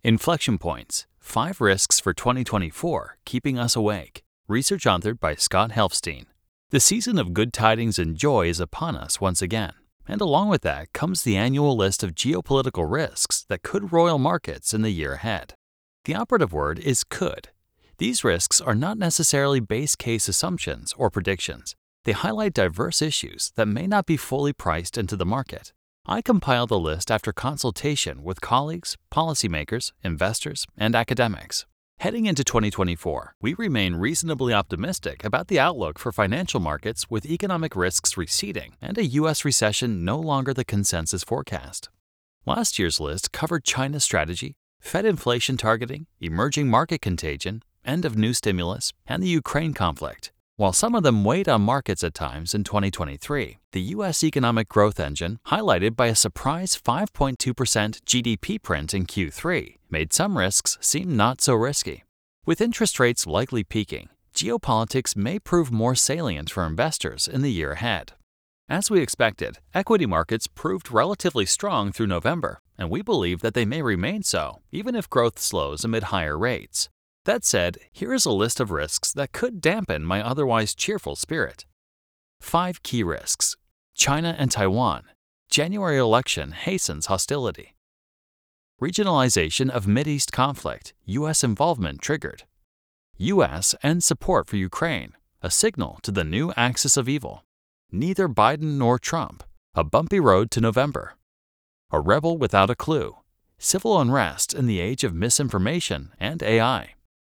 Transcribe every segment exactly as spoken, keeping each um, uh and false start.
Inflection Points: Five Risks for twenty twenty-four Keeping Us Awake. Research authored by Scott Helfstein. The season of good tidings and joy is upon us once again, and along with that comes the annual list of geopolitical risks that could roil markets in the year ahead. The operative word is could. These risks are not necessarily base case assumptions or predictions. They highlight diverse issues that may not be fully priced into the market. I compiled the list after consultation with colleagues, policymakers, investors, and academics. Heading into twenty twenty-four, we remain reasonably optimistic about the outlook for financial markets with economic risks receding and a U S recession no longer the consensus forecast. Last year's list covered China's strategy, Fed inflation targeting, emerging market contagion, end of new stimulus, and the Ukraine conflict. While some of them weighed on markets at times in twenty twenty-three, the U S economic growth engine, highlighted by a surprise five point two percent G D P print in Q three, made some risks seem not so risky. With interest rates likely peaking, geopolitics may prove more salient for investors in the year ahead. As we expected, equity markets proved relatively strong through November, and we believe that they may remain so, even if growth slows amid higher rates. That said, here is a list of risks that could dampen my otherwise cheerful spirit. Five key risks. China and Taiwan. January election hastens hostility. Regionalization of Mideast conflict. U S involvement triggered. U S ends support for Ukraine. A signal to the new axis of evil. Neither Biden nor Trump. A bumpy road to November. A rebel without a clue. Civil unrest in the age of misinformation and A I.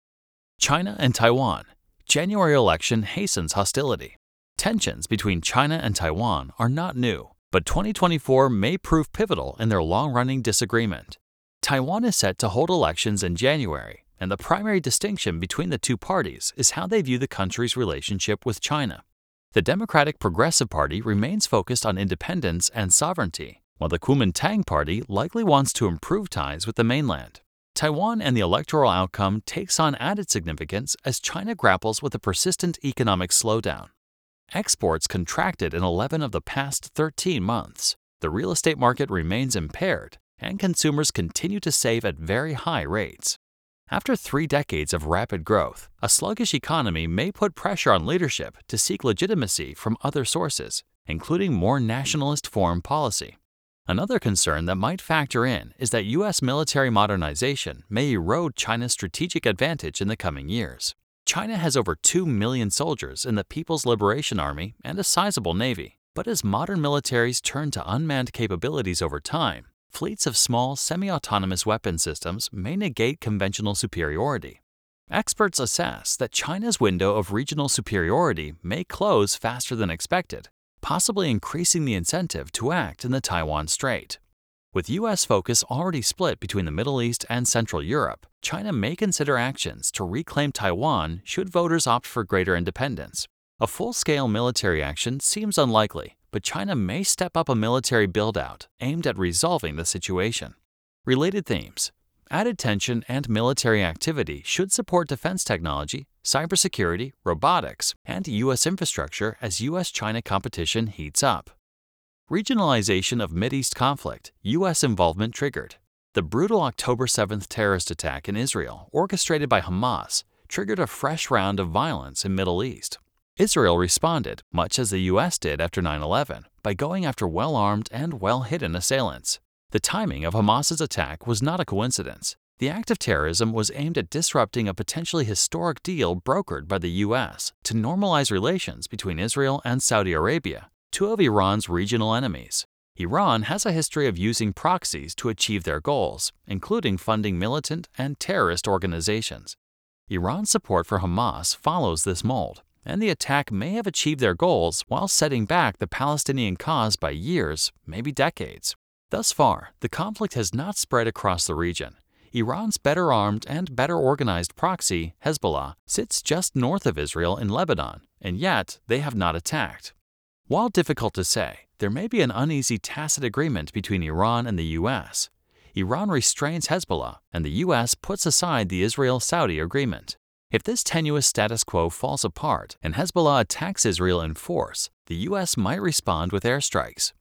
China and Taiwan. January election hastens hostility. Tensions between China and Taiwan are not new, but twenty twenty-four may prove pivotal in their long-running disagreement. Taiwan is set to hold elections in January, and the primary distinction between the two parties is how they view the country's relationship with China. The Democratic Progressive Party remains focused on independence and sovereignty, while the Kuomintang Party likely wants to improve ties with the mainland. Taiwan and the electoral outcome takes on added significance as China grapples with a persistent economic slowdown. Exports contracted in eleven of the past thirteen months. The real estate market remains impaired, and consumers continue to save at very high rates. After three decades of rapid growth, a sluggish economy may put pressure on leadership to seek legitimacy from other sources, including more nationalist foreign policy. Another concern that might factor in is that U S military modernization may erode China's strategic advantage in the coming years. China has over two million soldiers in the People's Liberation Army and a sizable navy, but as modern militaries turn to unmanned capabilities over time, fleets of small semi-autonomous weapon systems may negate conventional superiority. Experts assess that China's window of regional superiority may close faster than expected, possibly increasing the incentive to act in the Taiwan Strait. With U S focus already split between the Middle East and Central Europe, China may consider actions to reclaim Taiwan should voters opt for greater independence. A full-scale military action seems unlikely, but China may step up a military build-out aimed at resolving the situation. Related themes: added tension and military activity should support defense technology, cybersecurity, robotics, and U S infrastructure as U S China competition heats up. Regionalization of Mideast conflict, U S involvement triggered. The brutal October seventh terrorist attack in Israel, orchestrated by Hamas, triggered a fresh round of violence in Middle East. Israel responded, much as the U S did after nine eleven, by going after well-armed and well-hidden assailants. The timing of Hamas's attack was not a coincidence. The act of terrorism was aimed at disrupting a potentially historic deal brokered by the U S to normalize relations between Israel and Saudi Arabia, two of Iran's regional enemies. Iran has a history of using proxies to achieve their goals, including funding militant and terrorist organizations. Iran's support for Hamas follows this mold, and the attack may have achieved their goals while setting back the Palestinian cause by years, maybe decades. Thus far, the conflict has not spread across the region. Iran's better armed and better organized proxy, Hezbollah, sits just north of Israel in Lebanon, and yet they have not attacked. While difficult to say, there may be an uneasy tacit agreement between Iran and the U S. Iran restrains Hezbollah, and the U S puts aside the Israel-Saudi agreement. If this tenuous status quo falls apart and Hezbollah attacks Israel in force, the U S might respond with airstrikes.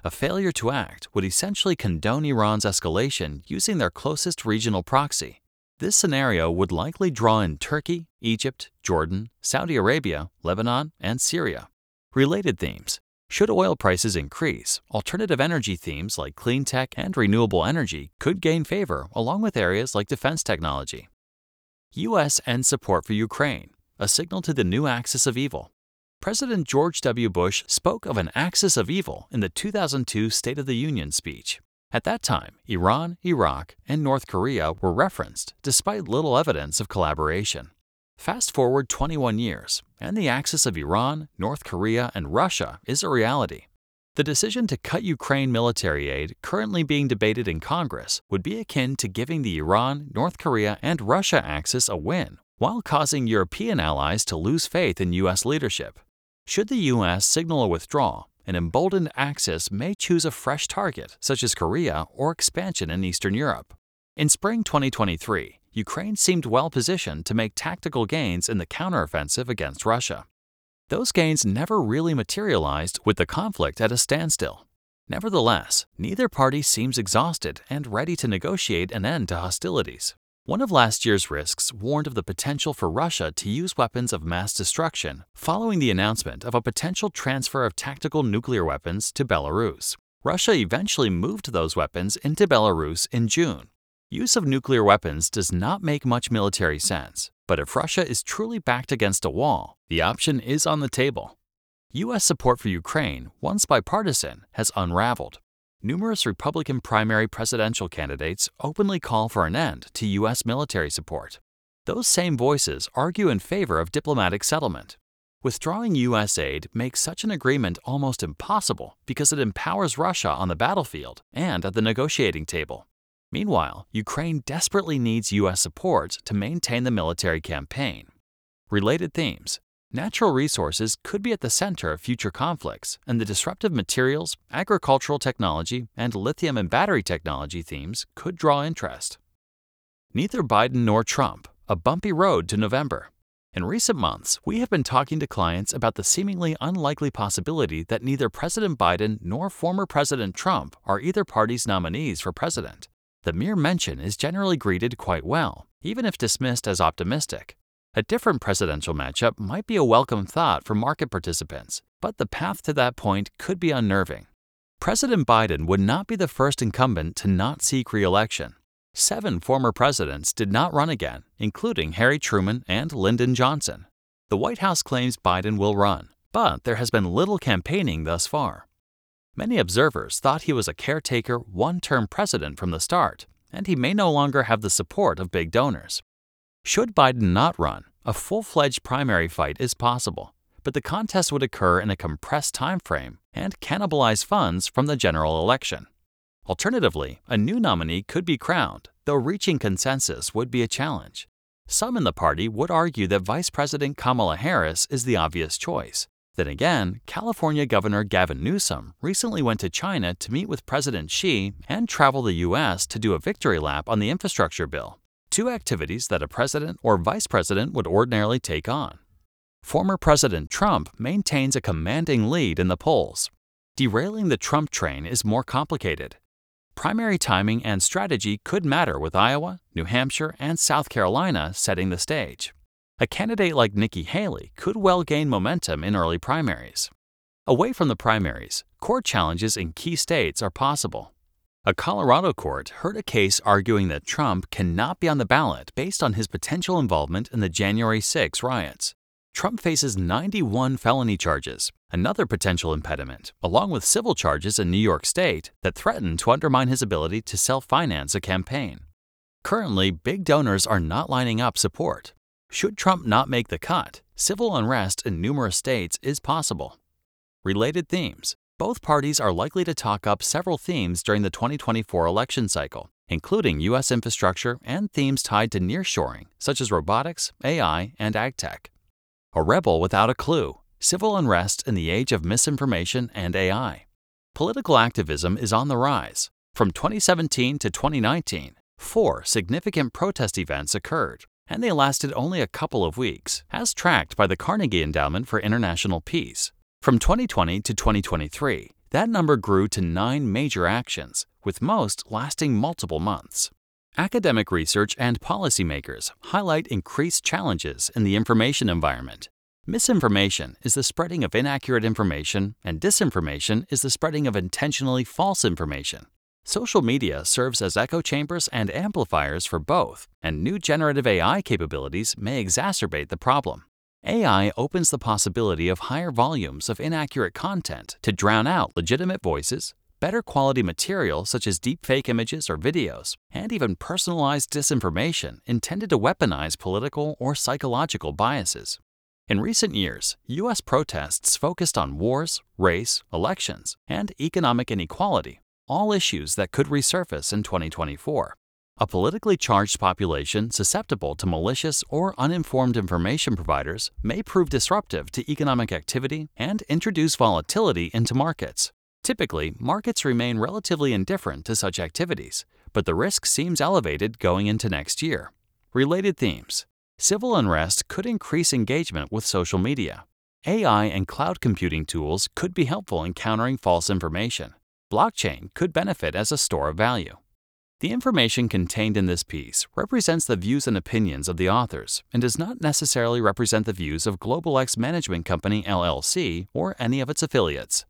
A failure to act would essentially condone Iran's escalation using their closest regional proxy. This scenario would likely draw in Turkey, Egypt, Jordan, Saudi Arabia, Lebanon, and Syria. Related themes. Should oil prices increase, alternative energy themes like clean tech and renewable energy could gain favor along with areas like defense technology. U S ends support for Ukraine, a signal to the new axis of evil. President George W. Bush spoke of an axis of evil in the two thousand two State of the Union speech. At that time, Iran, Iraq, and North Korea were referenced despite little evidence of collaboration. Fast forward twenty-one years, and the axis of Iran, North Korea, and Russia is a reality. The decision to cut Ukraine military aid currently being debated in Congress would be akin to giving the Iran, North Korea, and Russia axis a win, while causing European allies to lose faith in U S leadership. Should the U S signal a withdrawal, an emboldened axis may choose a fresh target, such as Korea or expansion in Eastern Europe. In spring twenty twenty-three, Ukraine seemed well positioned to make tactical gains in the counteroffensive against Russia. Those gains never really materialized with the conflict at a standstill. Nevertheless, neither party seems exhausted and ready to negotiate an end to hostilities. One of last year's risks warned of the potential for Russia to use weapons of mass destruction following the announcement of a potential transfer of tactical nuclear weapons to Belarus. Russia eventually moved those weapons into Belarus in June. Use of nuclear weapons does not make much military sense, but if Russia is truly backed against a wall, the option is on the table. U S support for Ukraine, once bipartisan, has unraveled. Numerous Republican primary presidential candidates openly call for an end to U S military support. Those same voices argue in favor of diplomatic settlement. Withdrawing U S aid makes such an agreement almost impossible because it empowers Russia on the battlefield and at the negotiating table. Meanwhile, Ukraine desperately needs U S support to maintain the military campaign. Related themes. Natural resources could be at the center of future conflicts, and the disruptive materials, agricultural technology, and lithium and battery technology themes could draw interest. Neither Biden nor Trump, a bumpy road to November. In recent months, we have been talking to clients about the seemingly unlikely possibility that neither President Biden nor former President Trump are either party's nominees for president. The mere mention is generally greeted quite well, even if dismissed as optimistic. A different presidential matchup might be a welcome thought for market participants, but the path to that point could be unnerving. President Biden would not be the first incumbent to not seek re-election. Seven former presidents did not run again, including Harry Truman and Lyndon Johnson. The White House claims Biden will run, but there has been little campaigning thus far. Many observers thought he was a caretaker, one-term president from the start, and he may no longer have the support of big donors. Should Biden not run, a full-fledged primary fight is possible, but the contest would occur in a compressed time frame and cannibalize funds from the general election. Alternatively, a new nominee could be crowned, though reaching consensus would be a challenge. Some in the party would argue that Vice President Kamala Harris is the obvious choice. Then again, California Governor Gavin Newsom recently went to China to meet with President Xi and travel the U S to do a victory lap on the infrastructure bill. Two activities that a president or vice president would ordinarily take on. Former President Trump maintains a commanding lead in the polls. Derailing the Trump train is more complicated. Primary timing and strategy could matter with Iowa, New Hampshire, and South Carolina setting the stage. A candidate like Nikki Haley could well gain momentum in early primaries. Away from the primaries, court challenges in key states are possible. A Colorado court heard a case arguing that Trump cannot be on the ballot based on his potential involvement in the January sixth riots. Trump faces ninety-one felony charges, another potential impediment, along with civil charges in New York State that threaten to undermine his ability to self-finance a campaign. Currently, big donors are not lining up support. Should Trump not make the cut, civil unrest in numerous states is possible. Related themes. Both parties are likely to talk up several themes during the twenty twenty-four election cycle, including U S infrastructure and themes tied to nearshoring, such as robotics, A I, and agtech. A rebel without a clue. Civil unrest in the age of misinformation and A I. Political activism is on the rise. From twenty seventeen to twenty nineteen, four significant protest events occurred, and they lasted only a couple of weeks, as tracked by the Carnegie Endowment for International Peace. From twenty twenty to twenty twenty-three, That number grew to nine major actions, with most lasting multiple months. Academic research and policymakers highlight increased challenges in the information environment. Misinformation is the spreading of inaccurate information, and disinformation is the spreading of intentionally false information. Social media serves as echo chambers and amplifiers for both, and new generative A I capabilities may exacerbate the problem. A I opens the possibility of higher volumes of inaccurate content to drown out legitimate voices, better quality material such as deepfake images or videos, and even personalized disinformation intended to weaponize political or psychological biases. In recent years, U S protests focused on wars, race, elections, and economic inequality, all issues that could resurface in twenty twenty-four. A politically charged population susceptible to malicious or uninformed information providers may prove disruptive to economic activity and introduce volatility into markets. Typically, markets remain relatively indifferent to such activities, but the risk seems elevated going into next year. Related themes. Civil unrest could increase engagement with social media. A I and cloud computing tools could be helpful in countering false information. Blockchain could benefit as a store of value. The information contained in this piece represents the views and opinions of the authors and does not necessarily represent the views of Global X Management Company L L C or any of its affiliates.